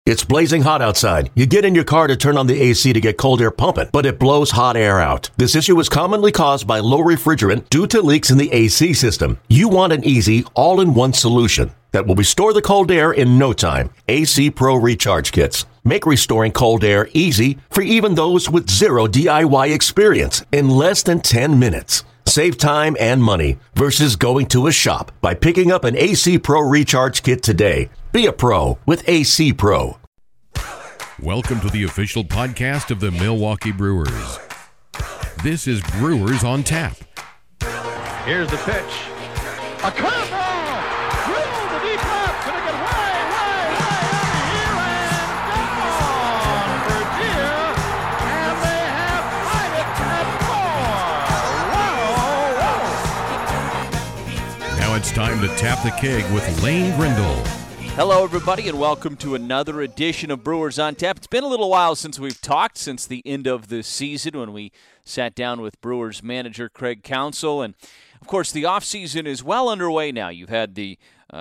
It's blazing hot outside. You get in your car to turn on the AC to get cold air pumping, but it blows hot air out. This issue is commonly caused by low refrigerant due to leaks in the AC system. You want an easy, all-in-one solution that will restore the cold air in no time. AC Pro Recharge Kits make restoring cold air easy for even those with zero DIY experience in less than 10 minutes. Save time and money versus going to a shop by picking up an AC Pro Recharge Kit today. Be a pro with AC Pro. Welcome to the official podcast of the Milwaukee Brewers. This is Brewers on Tap. Here's the pitch. A curveball! Drilled to deep left. Gonna get way out of here and gone for deer. And they have tied it at 4. Whoa! Now it's time to tap the keg with Lane Grindle. Hello, everybody, and welcome to another edition of Brewers on Tap. It's been a little while since we've talked, since the end of the season when we sat down with Brewers manager Craig Counsell. And, of course, the offseason is well underway now. You've had the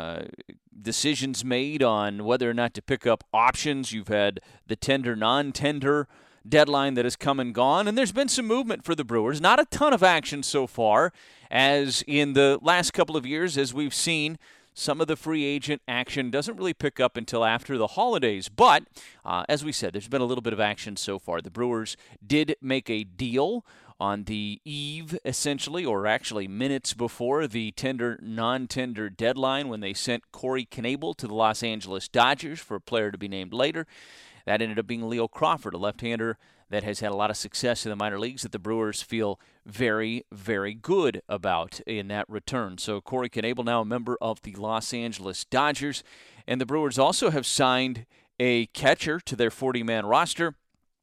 decisions made on whether or not to pick up options. You've had the tender, non-tender deadline that has come and gone, and there's been some movement for the Brewers. Not a ton of action so far, as in the last couple of years, as we've seen. Some of the free agent action doesn't really pick up until after the holidays. But, as we said, there's been a little bit of action so far. The Brewers did make a deal on the eve, essentially, or actually minutes before the tender, non-tender deadline when they sent Corey Knebel to the Los Angeles Dodgers for a player to be named later. That ended up being Leo Crawford, a left-hander that has had a lot of success in the minor leagues that the Brewers feel very, very good about in that return. So Corey Knebel now a member of the Los Angeles Dodgers. And the Brewers also have signed a catcher to their 40-man roster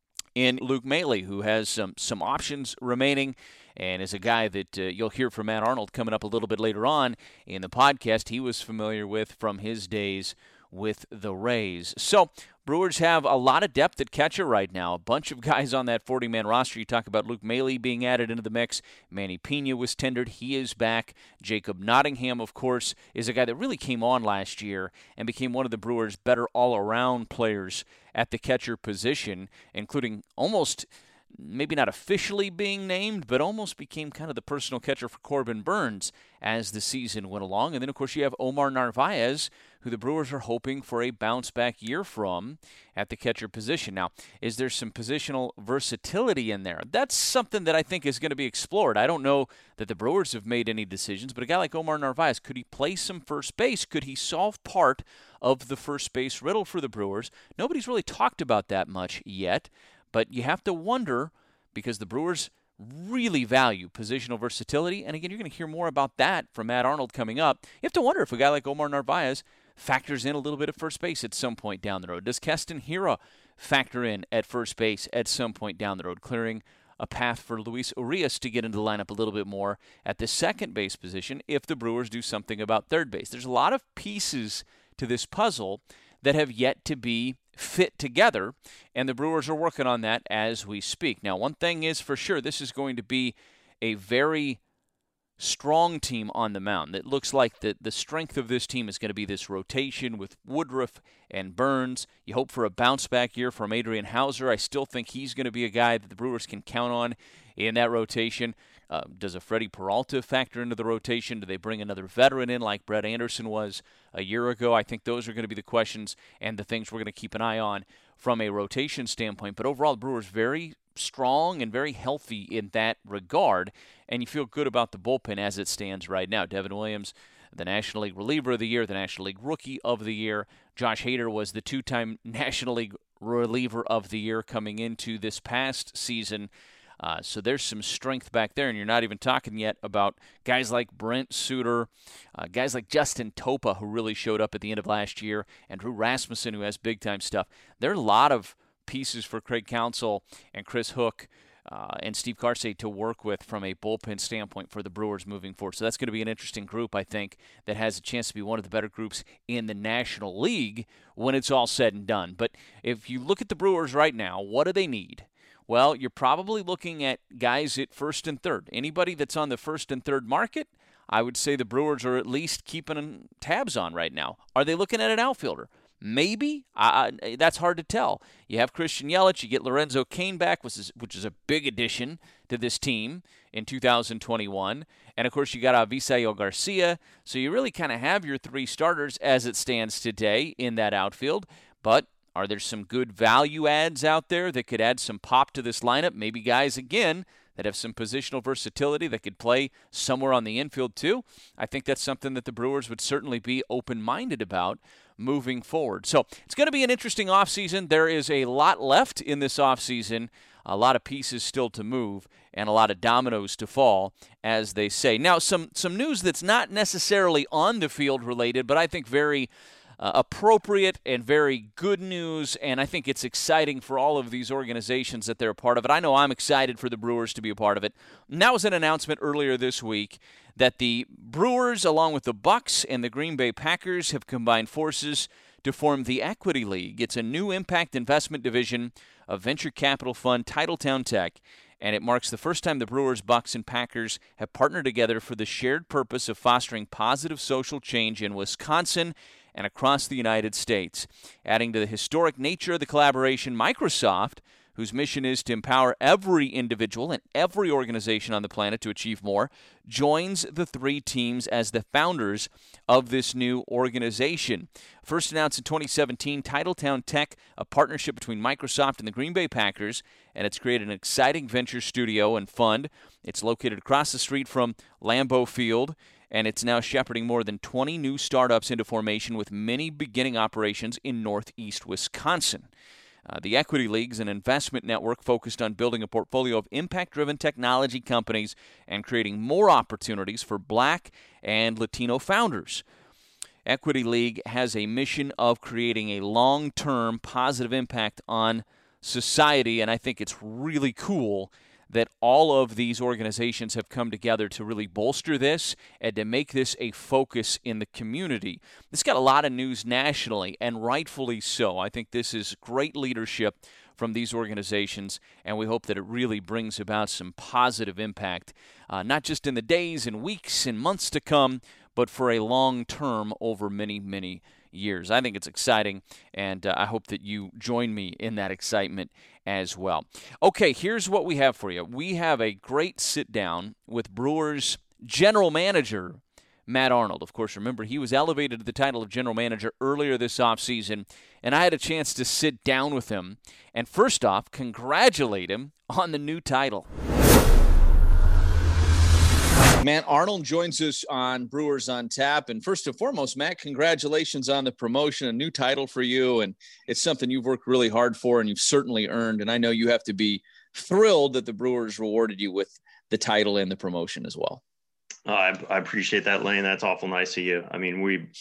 in Luke Maile, who has some options remaining and is a guy that you'll hear from Matt Arnold coming up a little bit later on in the podcast. He was familiar with from his days with the Rays. So Brewers have a lot of depth at catcher right now. A bunch of guys on that 40-man roster. You talk about Luke Maile being added into the mix. Manny Pena was tendered. He is back. Jacob Nottingham, of course, is a guy that really came on last year and became one of the Brewers' better all-around players at the catcher position, including almost, maybe not officially being named, but almost became kind of the personal catcher for Corbin Burnes as the season went along. And then, of course, you have Omar Narvaez, who the Brewers are hoping for a bounce-back year from at the catcher position. Now, is there some positional versatility in there? That's something that I think is going to be explored. I don't know that the Brewers have made any decisions, but a guy like Omar Narvaez, could he play some first base? Could he solve part of the first base riddle for the Brewers? Nobody's really talked about that much yet, but you have to wonder, because the Brewers really value positional versatility, and again, you're going to hear more about that from Matt Arnold coming up. You have to wonder if a guy like Omar Narvaez factors in a little bit of first base at some point down the road. Does Keston Hiura factor in at first base at some point down the road, clearing a path for Luis Urias to get into the lineup a little bit more at the second base position if the Brewers do something about third base? There's a lot of pieces to this puzzle that have yet to be fit together, and the Brewers are working on that as we speak. Now, one thing is for sure, this is going to be a very strong team on the mound. It looks like the strength of this team is going to be this rotation with Woodruff and Burnes. You hope for a bounce-back year from Adrian Hauser. I still think he's going to be a guy that the Brewers can count on in that rotation. Does a Freddie Peralta factor into the rotation? Do they bring another veteran in like Brett Anderson was a year ago? I think those are going to be the questions and the things we're going to keep an eye on from a rotation standpoint. But overall, the Brewers very strong and very healthy in that regard, and you feel good about the bullpen as it stands right now. Devin Williams, the National League Reliever of the Year, the National League Rookie of the Year. Josh Hader was the two-time National League Reliever of the Year coming into this past season. So there's some strength back there, and you're not even talking yet about guys like Brent Suter, guys like Justin Topa, who really showed up at the end of last year, and Drew Rasmussen, who has big-time stuff. There are a lot of pieces for Craig Counsell and Chris Hook and Steve Karsay to work with from a bullpen standpoint for the Brewers moving forward. So that's going to be an interesting group, I think, that has a chance to be one of the better groups in the National League when it's all said and done. But if you look at the Brewers right now, what do they need? Well, you're probably looking at guys at first and third. Anybody that's on the first and third market, I would say the Brewers are at least keeping tabs on right now. Are they looking at an outfielder? Maybe. That's hard to tell. You have Christian Yelich. You get Lorenzo Cain back, which is a big addition to this team in 2021. And, of course, you got Avisail Garcia. So you really kind of have your three starters as it stands today in that outfield. But are there some good value adds out there that could add some pop to this lineup? Maybe guys, again, that have some positional versatility that could play somewhere on the infield too. I think that's something that the Brewers would certainly be open-minded about moving forward. So it's going to be an interesting offseason. There is a lot left in this offseason, a lot of pieces still to move, and a lot of dominoes to fall, as they say. Now, some news that's not necessarily on the field related, but I think very appropriate and very good news, and I think it's exciting for all of these organizations that they're a part of it. I know I'm excited for the Brewers to be a part of it. And that was an announcement earlier this week that the Brewers, along with the Bucks and the Green Bay Packers, have combined forces to form the Equity League. It's a new impact investment division of venture capital fund Titletown Tech, and it marks the first time the Brewers, Bucks, and Packers have partnered together for the shared purpose of fostering positive social change in Wisconsin and across the United States. Adding to the historic nature of the collaboration, Microsoft, whose mission is to empower every individual and every organization on the planet to achieve more, joins the three teams as the founders of this new organization. First announced in 2017, Titletown Tech, a partnership between Microsoft and the Green Bay Packers, and it's created an exciting venture studio and fund. It's located across the street from Lambeau Field, and it's now shepherding more than 20 new startups into formation, with many beginning operations in northeast Wisconsin. The Equity League is an investment network focused on building a portfolio of impact-driven technology companies and creating more opportunities for Black and Latino founders. Equity League has a mission of creating a long-term positive impact on society, and I think it's really cool that all of these organizations have come together to really bolster this and to make this a focus in the community. This got a lot of news nationally, and rightfully so. I think this is great leadership from these organizations, and we hope that it really brings about some positive impact, not just in the days and weeks and months to come, but for a long term over many, many years. I think it's exciting, and I hope that you join me in that excitement as well. Okay, here's what we have for you. We have a great sit-down with Brewers general manager Matt Arnold. Of course, remember, he was elevated to the title of general manager earlier this offseason, and I had a chance to sit down with him and first off, congratulate him on the new title. Matt Arnold joins us on Brewers on Tap. And first and foremost, Matt, congratulations on the promotion, a new title for you. And it's something you've worked really hard for and you've certainly earned. And I know you have to be thrilled that the Brewers rewarded you with the title and the promotion as well. I appreciate that, Lane. That's awful nice of you. I mean,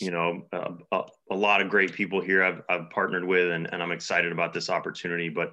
a lot of great people here I've partnered with, and I'm excited about this opportunity. But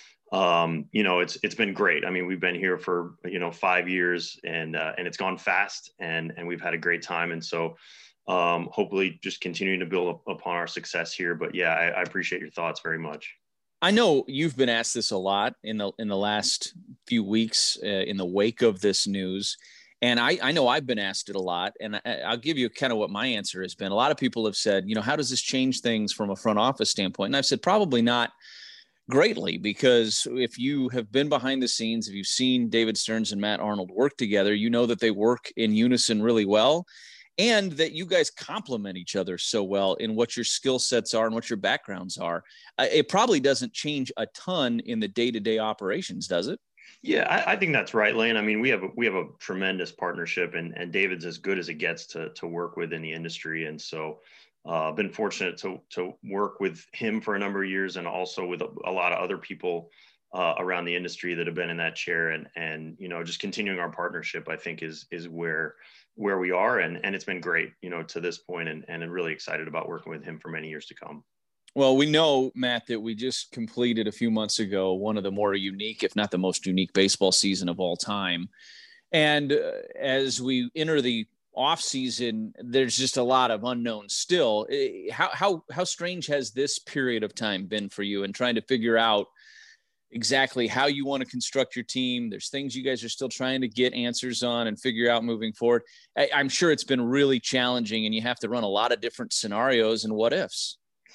it's been great. I mean, we've been here for 5 years, and it's gone fast, and we've had a great time. And so hopefully just continuing to build upon our success here. But yeah, I appreciate your thoughts very much. I know you've been asked this a lot in the last few weeks in the wake of this news. And I know I've been asked it a lot, and I'll give you kind of what my answer has been. A lot of people have said, how does this change things from a front office standpoint? And I've said probably not greatly, because if you have been behind the scenes, if you've seen David Stearns and Matt Arnold work together, you know that they work in unison really well, and that you guys complement each other so well in what your skill sets are and what your backgrounds are. It probably doesn't change a ton in the day-to-day operations, does it? Yeah, I think that's right, Lane. I mean, we have a tremendous partnership, and David's as good as it gets to work with in the industry. And so been fortunate to work with him for a number of years, and also with a lot of other people around the industry that have been in that chair, and just continuing our partnership, I think is where we are. And it's been great, to this point, and I'm really excited about working with him for many years to come. Well, we know, Matt, that we just completed a few months ago one of the more unique, if not the most unique, baseball season of all time. And as we enter the off season, there's just a lot of unknowns still. How strange has this period of time been for you in trying to figure out exactly how you want to construct your team? There's things you guys are still trying to get answers on and figure out moving forward. I'm sure it's been really challenging, and you have to run a lot of different scenarios and what ifs.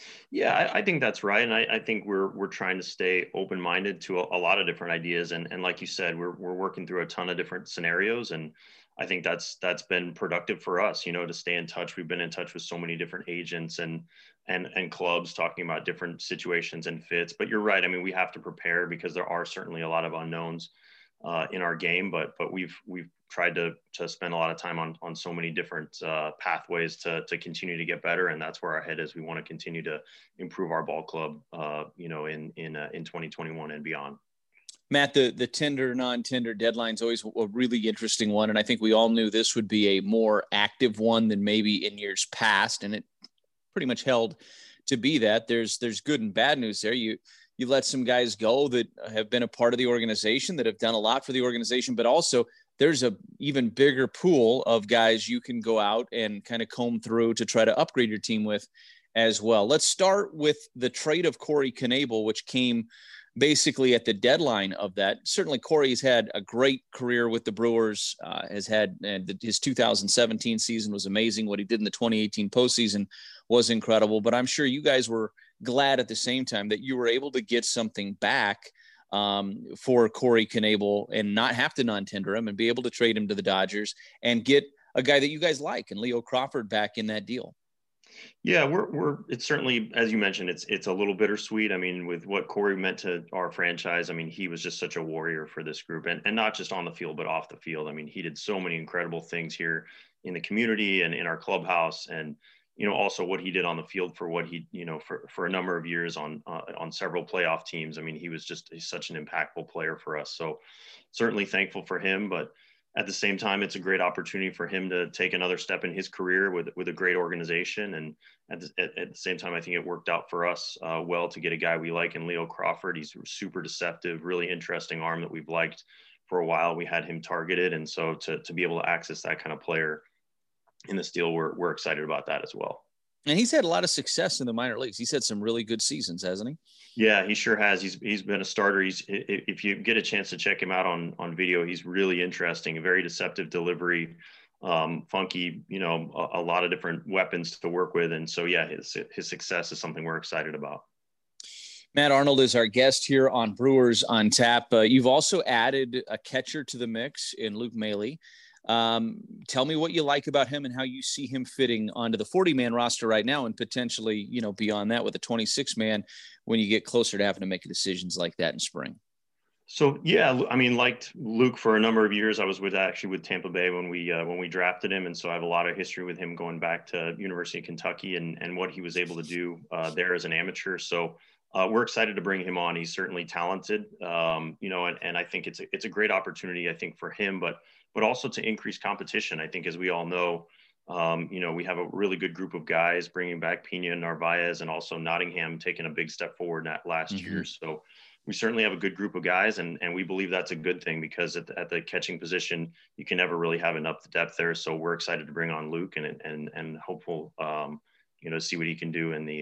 Yeah, I think that's right. And I think we're trying to stay open-minded to a lot of different ideas. And like you said, we're working through a ton of different scenarios. And I think that's been productive for us, to stay in touch. We've been in touch with so many different agents and clubs talking about different situations and fits. But you're right. I mean, we have to prepare because there are certainly a lot of unknowns in our game, but we've tried to spend a lot of time on so many different pathways to continue to get better, and that's where our head is. We want to continue to improve our ball club, in 2021 and beyond. Matt, the tender, non-tender deadline is always a really interesting one, and I think we all knew this would be a more active one than maybe in years past, and it pretty much held to be that. There's good and bad news there. You let some guys go that have been a part of the organization, that have done a lot for the organization, but also there's a even bigger pool of guys you can go out and kind of comb through to try to upgrade your team with as well. Let's start with the trade of Corey Knebel, which came basically at the deadline of that. Certainly Corey's had a great career with the Brewers, his 2017 season was amazing. What he did in the 2018 postseason was incredible, but I'm sure you guys were glad at the same time that you were able to get something back for Corey Knebel and not have to non-tender him and be able to trade him to the Dodgers and get a guy that you guys like and Leo Crawford back in that deal. Yeah, it's certainly, as you mentioned, it's a little bittersweet. I mean, with what Corey meant to our franchise, I mean, he was just such a warrior for this group, and not just on the field, but off the field. I mean, he did so many incredible things here in the community and in our clubhouse, and also what he did on the field for what he, for a number of years on several playoff teams. I mean, he's such an impactful player for us. So certainly thankful for him, but at the same time, it's a great opportunity for him to take another step in his career with a great organization. And at the same time, I think it worked out for us well to get a guy we like in Leo Crawford. He's super deceptive, really interesting arm that we've liked for a while. We had him targeted. And so to be able to access that kind of player in this deal, we're excited about that as well. And he's had a lot of success in the minor leagues. He's had some really good seasons, hasn't he? Yeah, he sure has. He's been a starter. If you get a chance to check him out on video, he's really interesting. A very deceptive delivery, funky. A lot of different weapons to work with. And so, yeah, his success is something we're excited about. Matt Arnold is our guest here on Brewers on Tap. You've also added a catcher to the mix in Luke Maile. Tell me what you like about him and how you see him fitting onto the 40-man roster right now and potentially, beyond that with a 26-man when you get closer to having to make decisions like that in spring. So, yeah, I mean, liked Luke for a number of years. I was with Tampa Bay when we drafted him. And so I have a lot of history with him going back to University of Kentucky and what he was able to do there as an amateur. So we're excited to bring him on. He's certainly talented, and I think it's a great opportunity, I think, for him, but also to increase competition. I think, as we all know, we have a really good group of guys, bringing back Pena and Narvaez, and also Nottingham taking a big step forward in that last year. So we certainly have a good group of guys, and we believe that's a good thing because at the catching position, you can never really have enough depth there. So we're excited to bring on Luke and hopeful, to see what he can do in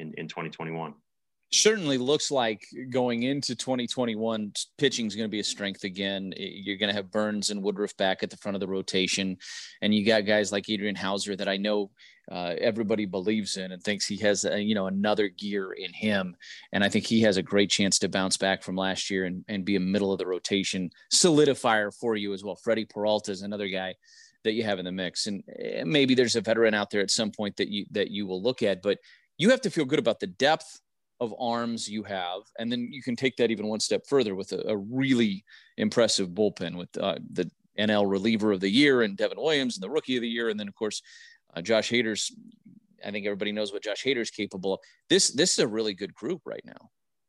2021. Certainly looks like going into 2021, pitching is going to be a strength again. You're going to have Burns and Woodruff back at the front of the rotation. And you got guys like Adrian Hauser that I know everybody believes in and thinks he has, another gear in him. And I think he has a great chance to bounce back from last year and be a middle of the rotation solidifier for you as well. Freddie Peralta is another guy that you have in the mix. And maybe there's a veteran out there at some point that you will look at, but you have to feel good about the depth of arms you have, and then you can take that even one step further with a really impressive bullpen with the NL reliever of the year and Devin Williams and the rookie of the year, and then of course Josh Hader's. I think everybody knows what Josh Hader's capable of. This is a really good group right now.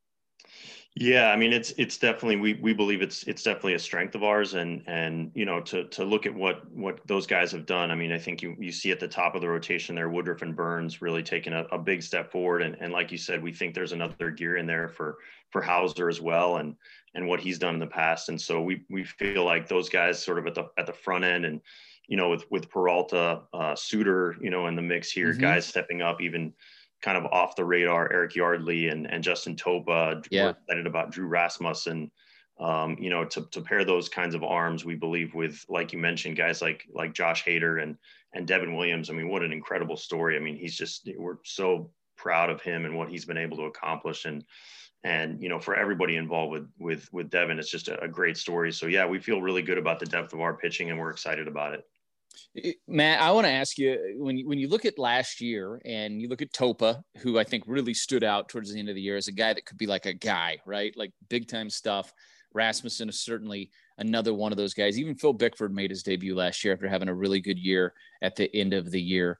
Yeah, I mean, it's definitely, we believe it's definitely a strength of ours, and to look at what those guys have done. I mean, I think you see at the top of the rotation there, Woodruff and Burns really taking a big step forward, and like you said, we think there's another gear in there for Hauser as well, and what he's done in the past, and so we feel like those guys sort of at the front end, and with Peralta, Suter, in the mix here, guys stepping up even kind of off the radar, Eric Yardley and Justin Topa. Yeah. We're excited about Drew Rasmussen. To pair those kinds of arms, we believe with, like you mentioned, guys like Josh Hader and Devin Williams. I mean, what an incredible story. I mean, we're so proud of him and what he's been able to accomplish. And you know, for everybody involved with Devin, it's just a great story. So yeah, we feel really good about the depth of our pitching, and we're excited about it. Matt, I want to ask you, when you look at last year and you look at Topa, who I think really stood out towards the end of the year as a guy that could be like a guy, right? Like big time stuff. Rasmussen is certainly another one of those guys. Even Phil Bickford made his debut last year after having a really good year at the end of the year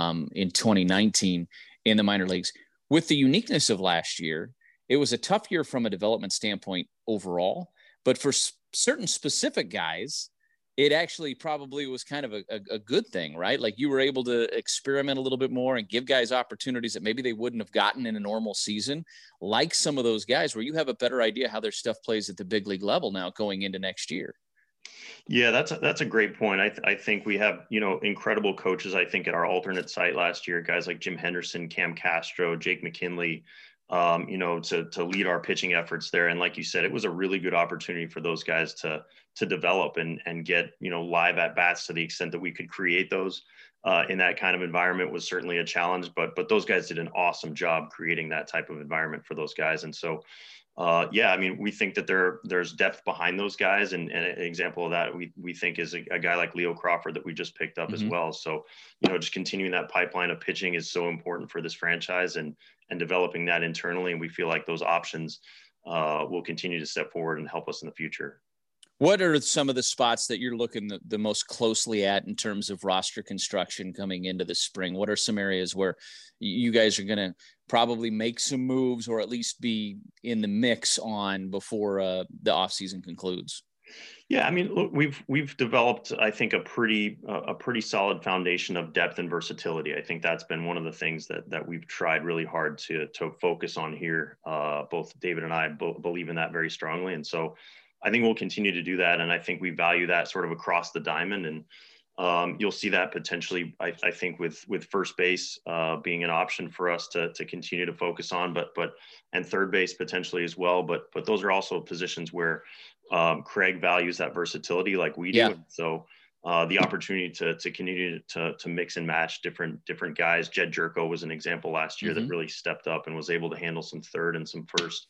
in 2019 in the minor leagues. With the uniqueness of last year, it was a tough year from a development standpoint overall, but for certain specific guys, it actually probably was kind of a good thing, right? Like you were able to experiment a little bit more and give guys opportunities that maybe they wouldn't have gotten in a normal season, like some of those guys where you have a better idea how their stuff plays at the big league level now going into next year. Yeah, that's a great point. I think we have, you know, incredible coaches, I think, at our alternate site last year, guys like Jim Henderson, Cam Castro, Jake McKinley, you know, to lead our pitching efforts there. And like you said, it was a really good opportunity for those guys to develop and get, you know, live at bats to the extent that we could create those in that kind of environment was certainly a challenge, but those guys did an awesome job creating that type of environment for those guys. And so, yeah, I mean, we think that there's depth behind those guys. And an example of that we think is a guy like Leo Crawford that we just picked up as well. So, you know, just continuing that pipeline of pitching is so important for this franchise and developing that internally. And we feel like those options will continue to step forward and help us in the future. What are some of the spots that you're looking the most closely at in terms of roster construction coming into the spring? What are some areas where you guys are going to probably make some moves or at least be in the mix on before the offseason concludes? Yeah, I mean, look, we've developed, I think, a pretty solid foundation of depth and versatility. I think that's been one of the things that we've tried really hard to focus on here. Both David and I believe in that very strongly, and so I think we'll continue to do that. And I think we value that sort of across the diamond. And you'll see that potentially, I think, with first base being an option for us to continue to focus on, and third base potentially as well. But those are also positions where Craig values that versatility like we do. Yeah. So the opportunity to continue to mix and match different guys. Jed Jerko was an example last year that really stepped up and was able to handle some third and some first.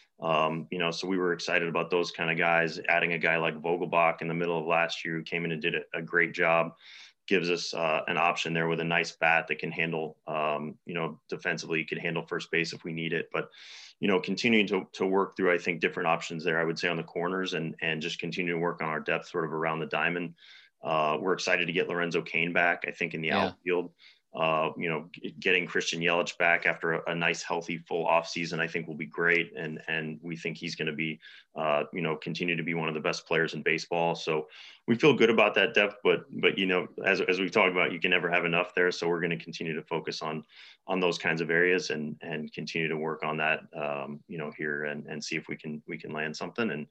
You know, so we were excited about those kind of guys. Adding a guy like Vogelbach in the middle of last year who came in and did a great job gives us an option there with a nice bat that can handle, you know, defensively, could handle first base if we need it. But, you know, continuing to work through, I think, different options there, I would say, on the corners and just continue to work on our depth sort of around the diamond. We're excited to get Lorenzo Cain back, I think, in the outfield. You know, getting Christian Yelich back after a nice, healthy, full off season, I think will be great. And we think he's going to be, you know, continue to be one of the best players in baseball. So we feel good about that depth, but, you know, as we've talked about, you can never have enough there. So we're going to continue to focus on those kinds of areas and continue to work on that, you know, here and see if we can land something. And,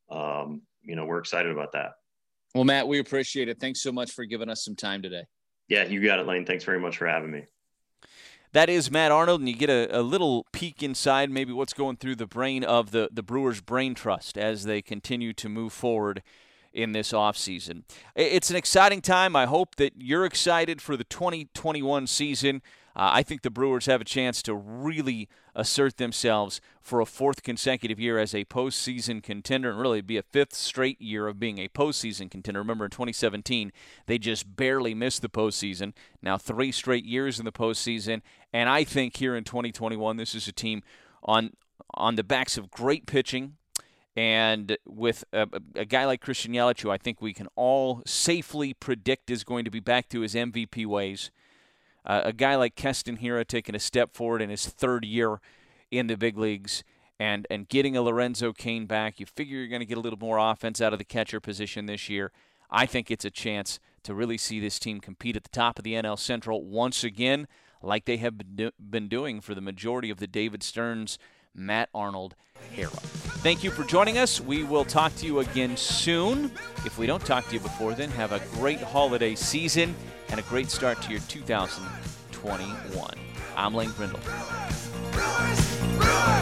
you know, we're excited about that. Well, Matt, we appreciate it. Thanks so much for giving us some time today. Yeah, you got it, Lane. Thanks very much for having me. That is Matt Arnold, and you get a little peek inside maybe what's going through the brain of the Brewers Brain Trust as they continue to move forward in this offseason. It's an exciting time. I hope that you're excited for the 2021 season. I think the Brewers have a chance to really assert themselves for a fourth consecutive year as a postseason contender, and really be a fifth straight year of being a postseason contender. Remember, in 2017, they just barely missed the postseason. Now 3 straight years in the postseason, and I think here in 2021, this is a team on the backs of great pitching, and with a guy like Christian Yelich, who I think we can all safely predict is going to be back to his MVP ways. A guy like Keston Hiura taking a step forward in his 3rd year in the big leagues and getting a Lorenzo Cain back. You figure you're going to get a little more offense out of the catcher position this year. I think it's a chance to really see this team compete at the top of the NL Central once again, like they have been doing for the majority of the David Stearns, Matt Arnold era. Thank you for joining us. We will talk to you again soon. If we don't talk to you before then, have a great holiday season and a great start to your 2021. I'm Lane Grindle.